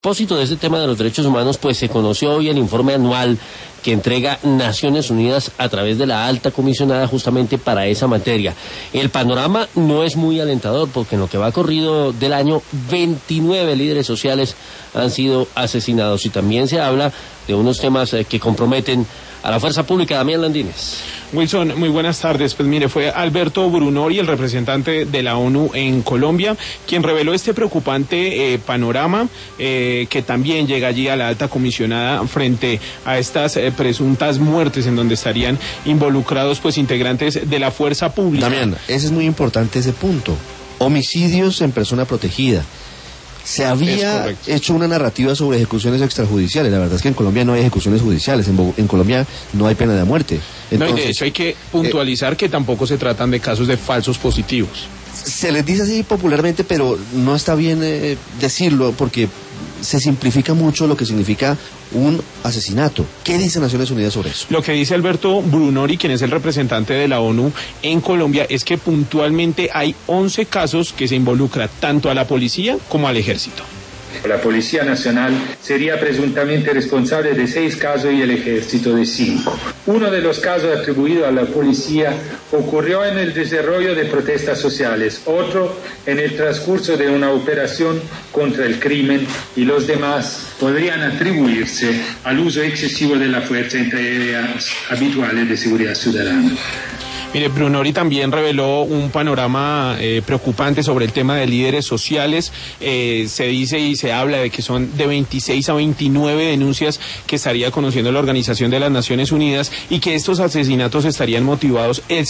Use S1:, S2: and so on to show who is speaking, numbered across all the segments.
S1: propósito de este tema de los derechos humanos, pues se conoció hoy el informe anual que entrega Naciones Unidas a través de la alta comisionada justamente para esa materia. El panorama no es muy alentador porque en lo que va corrido del año 29 líderes sociales han sido asesinados y también se habla de unos temas que comprometen a la fuerza pública. Damián Landines.
S2: Wilson, muy buenas tardes. Pues mire, fue Alberto Brunori, el representante de la ONU en Colombia, quien reveló este preocupante panorama que también llega allí a la alta comisionada frente a estas presuntas muertes en donde estarían involucrados pues integrantes de la fuerza pública.
S3: Damián, ese es muy importante ese punto. Homicidios en persona protegida. Se había hecho una narrativa sobre ejecuciones extrajudiciales. La verdad es que en Colombia no hay ejecuciones judiciales. En Colombia no hay pena de muerte.
S2: Entonces, no, y de hecho hay que puntualizar que tampoco se tratan de casos de falsos positivos.
S3: Se les dice así popularmente, pero no está bien decirlo porque se simplifica mucho lo que significa un asesinato. ¿Qué dice Naciones Unidas sobre eso?
S2: Lo que dice Alberto Brunori, quien es el representante de la ONU en Colombia, es que puntualmente hay 11 casos que se involucra tanto a la policía como al ejército.
S4: La Policía Nacional sería presuntamente responsable de 6 casos y el Ejército de 5. Uno de los casos atribuidos a la policía ocurrió en el desarrollo de protestas sociales, otro en el transcurso de una operación contra el crimen y los demás podrían atribuirse al uso excesivo de la fuerza en tareas habituales de seguridad ciudadana.
S2: Mire, Brunori también reveló un panorama preocupante sobre el tema de líderes sociales. Se dice y se habla de que son de 26 a 29 denuncias que estaría conociendo la Organización de las Naciones Unidas y que estos asesinatos estarían motivados el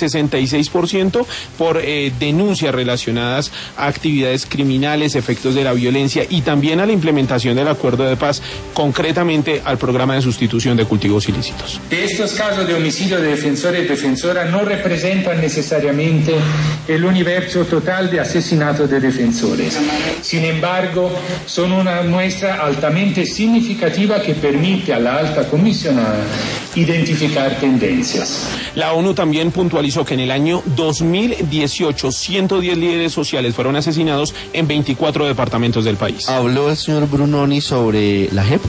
S2: 66% por denuncias relacionadas a actividades criminales, efectos de la violencia y también a la implementación del acuerdo de paz, concretamente al programa de sustitución de cultivos ilícitos.
S4: Estos casos de homicidio de defensores y defensoras no representan necesariamente el universo total de asesinatos de defensores. Sin embargo, son una muestra altamente significativa que permite a la alta comisionada identificar tendencias.
S2: La ONU también puntualizó que en el año 2018 110 líderes sociales fueron asesinados en 24 departamentos del país.
S3: ¿Habló el señor Brunoni sobre la JEP?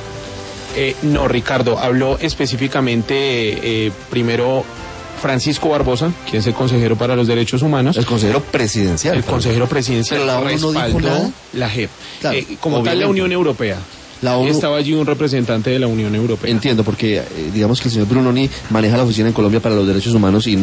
S2: No, Ricardo, habló específicamente primero Francisco Barbosa, quien es el consejero para los derechos humanos.
S3: El consejero presidencial.
S2: El consejero presidencial.
S3: Pero la ONU no dijo nada.
S2: La JEP.
S3: Claro,
S2: como tal, la Unión Europea.
S3: La ONU...
S2: Estaba allí un representante de la Unión Europea.
S3: Entiendo, porque digamos que el señor Brunoni maneja la oficina en Colombia para los derechos humanos y